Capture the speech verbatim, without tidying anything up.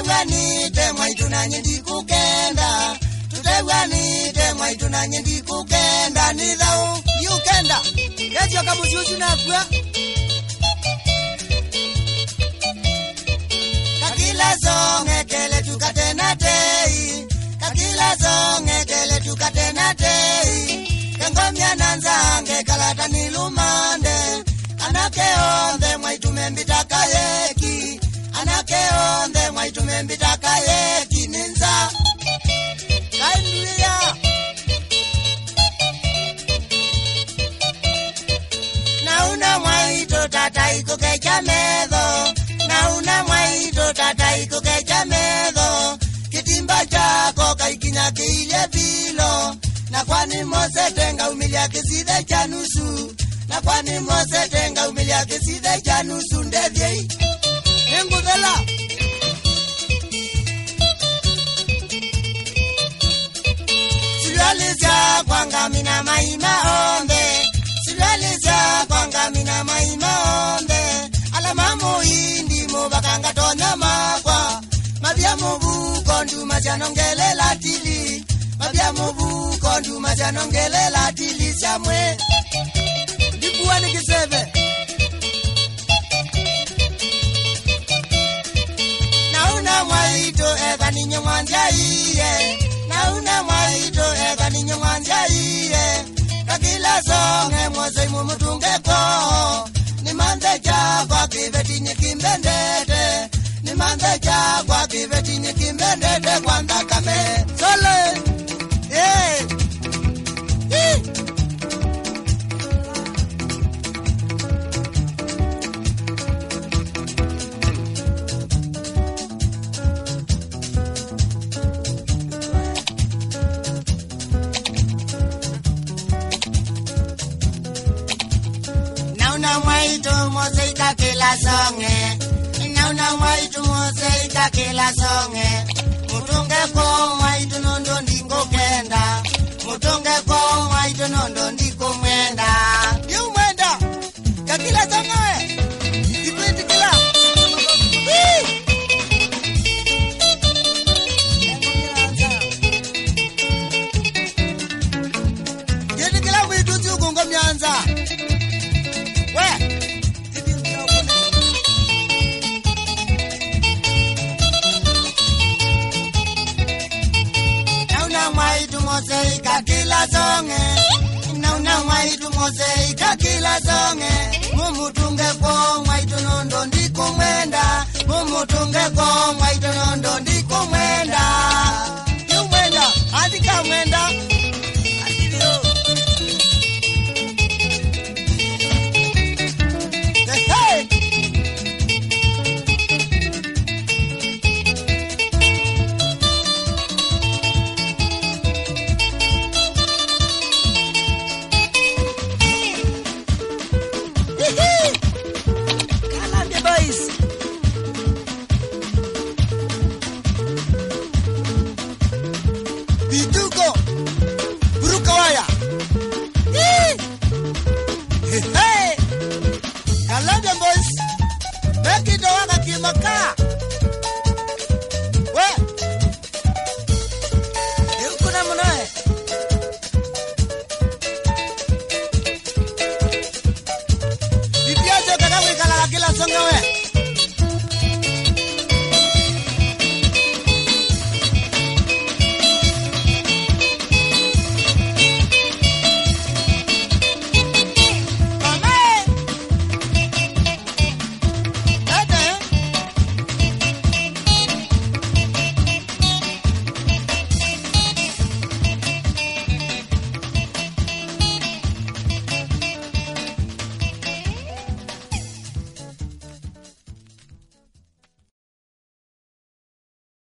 Tutewani te mwaitu na nyindi kukenda. Tutewani te mwaitu na nyindi kukenda. Nidhau yukenda. Yachio kamusiusi na kwa. Kakila zonge kele tukatena tei. Kakila zonge kele tukatena tei. Kengomya nanzange kalata nilumande. Anake onde mwaitu membita kayeki. Anake onde mwaitu membita kayeki ninza. Hallelujah. Nauna mwaito tata iko kecha medho. Nauna mwaito tata iko kecha medho. Kitimba chako kaikinya kile vilo. Na kwani mose tenga umilia kiside cha nusu. Na kwani mose tenga umilia kiside cha nusu ndevye. Ngudela. Silwaliza kwanga mina maima ombe. Silwaliza kwanga mina maima ombe. Alamamu indi mubakanga tonya makwa. Mabia mubu kondu machanongele latili. Mabia mubu kondu machanongele latili samwe. Dikuwa nikiseve. Nauna mwaito ega ninyo mwanja iye. Nauna mwaito ega ninyo mwanja iye. Kakila songe mwose mumutunge ko. Ni mande cha kwa kiveti nikimbendete. Ni mande cha kwa kiveti nikimbendete kwa ndakame. Sole! Hey! Hey! Nauna mwaito moseika kila songe. Nauna mwaito moseika kila songe. Mutunge ko mwaito nondo ndingo kenda. Mutunge ko mwaito nondo ndiko mwenda. Yu mwenda. Kakila songe. Ikuiti kila. Wee. Yedi kila mwitu chuku ngomyanza. Nauna mwaito moseika kila songe. Nauna mwaito moseika kila songe.